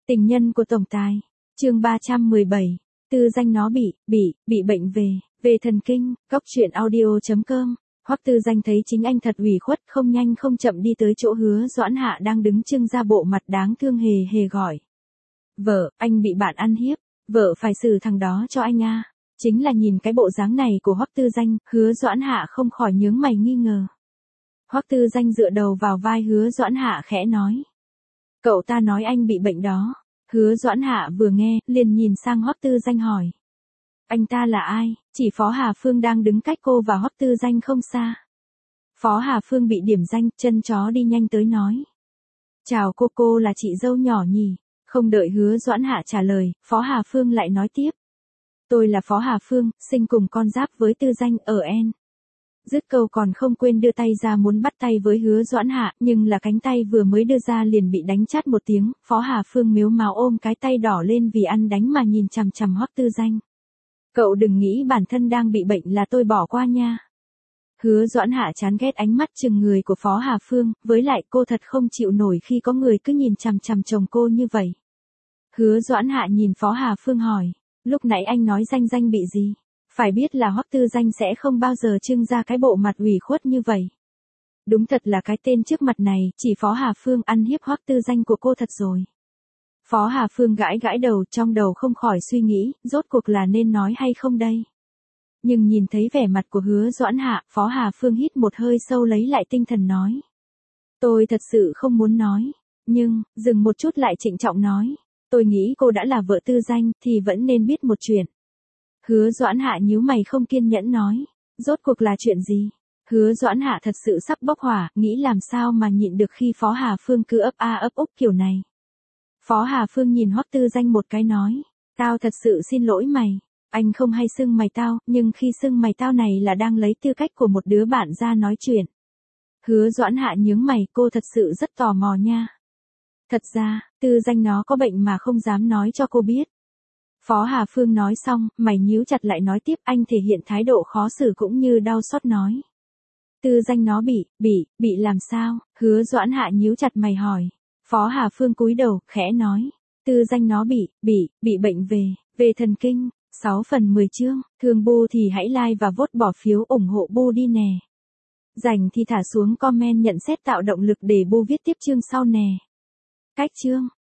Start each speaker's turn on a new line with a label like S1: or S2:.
S1: Tình nhân của tổng tài. Chương 317. Tư danh nó bị bệnh về thần kinh. Góc truyện audio.com. Hoắc Tư Danh thấy chính anh thật ủy khuất, không nhanh không chậm đi tới chỗ Hứa Doãn Hạ đang đứng trưng ra bộ mặt đáng thương hề hề gọi. Vợ, anh bị bạn ăn hiếp, vợ phải xử thằng đó cho anh a. Chính là nhìn cái bộ dáng này của Hoắc Tư Danh, Hứa Doãn Hạ không khỏi nhướng mày nghi ngờ. Hoắc Tư Danh dựa đầu vào vai Hứa Doãn Hạ khẽ nói. Cậu ta nói anh bị bệnh đó. Hứa Doãn Hạ vừa nghe, liền nhìn sang Hoắc Tư Danh hỏi. Anh ta là ai? Chỉ Phó Hà Phương đang đứng cách cô và Hoắc Tư Danh không xa. Phó Hà Phương bị điểm danh, chân chó đi nhanh tới nói. Chào cô là chị dâu nhỏ nhỉ? Không đợi Hứa Doãn Hạ trả lời, Phó Hà Phương lại nói tiếp. Tôi là Phó Hà Phương, sinh cùng con giáp với Tư Danh ở N. Dứt câu còn không quên đưa tay ra muốn bắt tay với Hứa Doãn Hạ, nhưng là cánh tay vừa mới đưa ra liền bị đánh chát một tiếng, Phó Hà Phương mếu máo ôm cái tay đỏ lên vì ăn đánh mà nhìn chằm chằm Hoắc Tư Danh. Cậu đừng nghĩ bản thân đang bị bệnh là tôi bỏ qua nha. Hứa Doãn Hạ chán ghét ánh mắt chừng người của Phó Hà Phương, với lại cô thật không chịu nổi khi có người cứ nhìn chằm chằm chồng cô như vậy. Hứa Doãn Hạ nhìn Phó Hà Phương hỏi, lúc nãy anh nói Danh bị gì? Phải biết là Hoắc Tư Danh sẽ không bao giờ trưng ra cái bộ mặt ủy khuất như vậy. Đúng thật là cái tên trước mặt này, chỉ Phó Hà Phương ăn hiếp Hoắc Tư Danh của cô thật rồi. Phó Hà Phương gãi đầu, trong đầu không khỏi suy nghĩ, rốt cuộc là nên nói hay không đây? Nhưng nhìn thấy vẻ mặt của Hứa Doãn Hạ, Phó Hà Phương hít một hơi sâu lấy lại tinh thần nói. Tôi thật sự không muốn nói, nhưng, dừng một chút lại trịnh trọng nói. Tôi nghĩ cô đã là vợ Tư Danh, thì vẫn nên biết một chuyện. Hứa Doãn Hạ nhíu mày không kiên nhẫn nói. Rốt cuộc là chuyện gì? Hứa Doãn Hạ thật sự sắp bốc hỏa, nghĩ làm sao mà nhịn được khi Phó Hà Phương cứ ấp a ấp úc kiểu này. Phó Hà Phương nhìn Hoắc Tư Danh một cái nói. Tao thật sự xin lỗi mày. Anh không hay xưng mày tao, nhưng khi xưng mày tao này là đang lấy tư cách của một đứa bạn ra nói chuyện. Hứa Doãn Hạ nhướng mày, cô thật sự rất tò mò nha. Thật ra, Tư Danh nó có bệnh mà không dám nói cho cô biết. Phó Hà Phương nói xong, mày nhíu chặt lại nói tiếp, anh thể hiện thái độ khó xử cũng như đau xót nói. Tư Danh nó bị làm sao? Hứa Doãn Hạ nhíu chặt mày hỏi. Phó Hà Phương cúi đầu, khẽ nói. Tư Danh nó bị bệnh về thần kinh. 6 phần 10 chương, thương Bu thì hãy like và vote bỏ phiếu ủng hộ Bu đi nè. Rảnh thì thả xuống comment nhận xét tạo động lực để Bu viết tiếp chương sau nè. Cách chương.